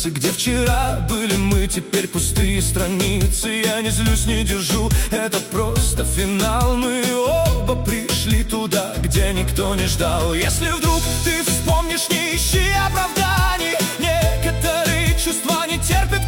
улицы, где вчера были мы, теперь пустые страницы. Я не злюсь, не держу, это просто финал. Мы оба пришли туда, где никто не ждал. Если вдруг ты вспомнишь, не ищи оправданий. Некоторые чувства не терпят